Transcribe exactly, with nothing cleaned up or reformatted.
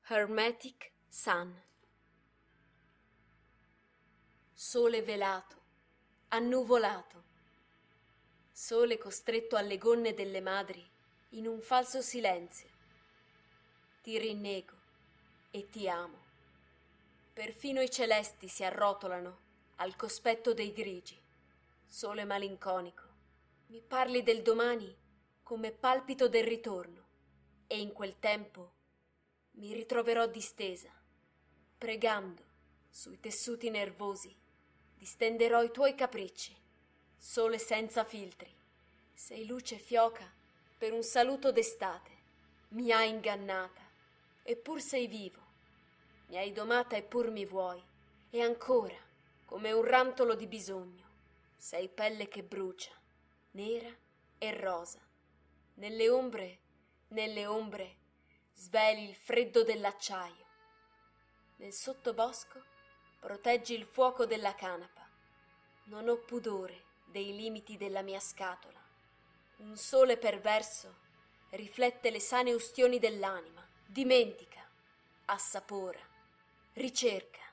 Hermetic Sun. Sole velato, annuvolato, sole costretto alle gonne delle madri in un falso silenzio. Ti rinnego e ti amo. Perfino i celesti si arrotolano al cospetto dei grigi. Sole malinconico, mi parli del domani come palpito del ritorno, e in quel tempo mi ritroverò distesa, pregando sui tessuti nervosi, distenderò i tuoi capricci, sole senza filtri. Sei luce fioca per un saluto d'estate, mi hai ingannata, eppur sei vivo, mi hai domata eppur mi vuoi, e ancora, come un rantolo di bisogno, sei pelle che brucia, nera e rosa, nelle ombre, nelle ombre, sveli il freddo dell'acciaio. Nel sottobosco proteggi il fuoco della canapa. Non ho pudore dei limiti della mia scatola. Un sole perverso riflette le sane ustioni dell'anima. Dimentica, assapora, ricerca,